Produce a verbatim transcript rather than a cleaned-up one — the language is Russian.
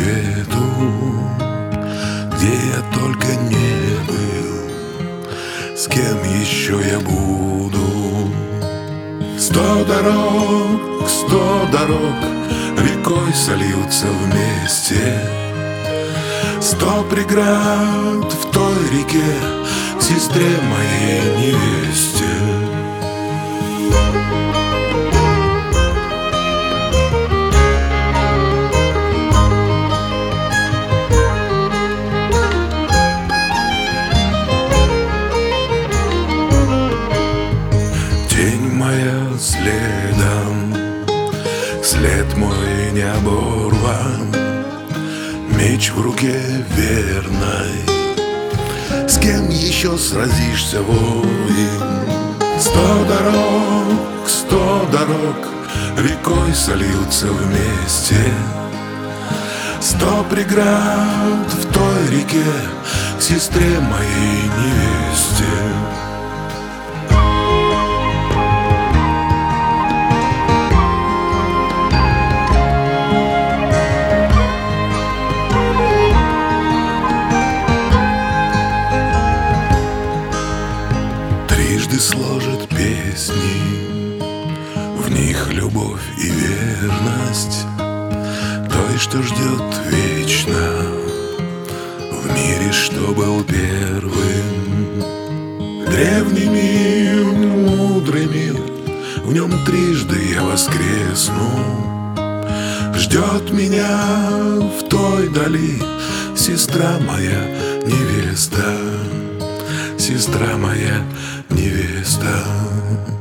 свету, где я только не был, с кем еще я буду. Сто дорог, сто дорог рекой сольются вместе. Сто преград в той реке к сестре моей невесте. Тень моя следом, след мой не оборван, меч в руке верной. С кем еще сразишься, воин? Сто дорог, сто дорог рекой сольются вместе. Сто преград в той реке к сестре моей невесте. Трижды сложат песни, в них любовь и верность той, что ждет вечно в мире, что был первым. Древними, мудрыми в нем трижды я воскресну. Ждет меня в той дали сестра моя невеста, сестра моя невеста.